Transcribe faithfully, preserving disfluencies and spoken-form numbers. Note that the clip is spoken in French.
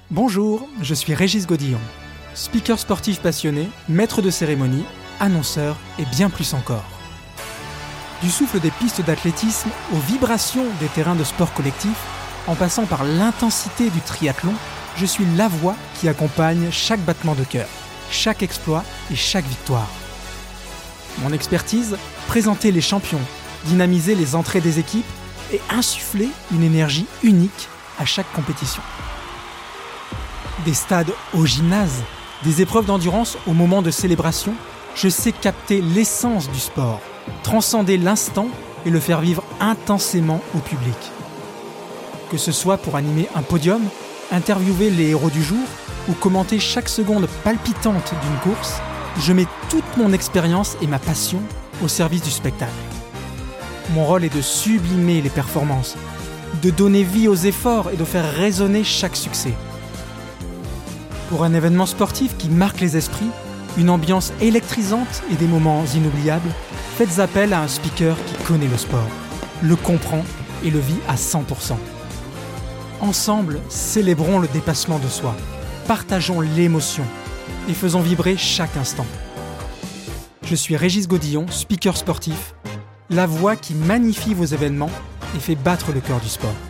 Bonjour, je suis Régis Godillon, speaker sportif passionné, maître de cérémonie, annonceur et bien plus encore. Du souffle des pistes d'athlétisme aux vibrations des terrains de sport collectif, en passant par l'intensité du triathlon, je suis la voix qui accompagne chaque battement de cœur, chaque exploit et chaque victoire. Mon expertise, présenter les champions, dynamiser les entrées des équipes et insuffler une énergie unique à chaque compétition. Des stades au gymnase, des épreuves d'endurance au moment de célébration, je sais capter l'essence du sport, transcender l'instant et le faire vivre intensément au public. Que ce soit pour animer un podium, interviewer les héros du jour ou commenter chaque seconde palpitante d'une course, je mets toute mon expérience et ma passion au service du spectacle. Mon rôle est de sublimer les performances, de donner vie aux efforts et de faire résonner chaque succès. Pour un événement sportif qui marque les esprits, une ambiance électrisante et des moments inoubliables, faites appel à un speaker qui connaît le sport, le comprend et le vit à cent pour cent. Ensemble, célébrons le dépassement de soi, partageons l'émotion et faisons vibrer chaque instant. Je suis Régis Godillon, speaker sportif, la voix qui magnifie vos événements et fait battre le cœur du sport.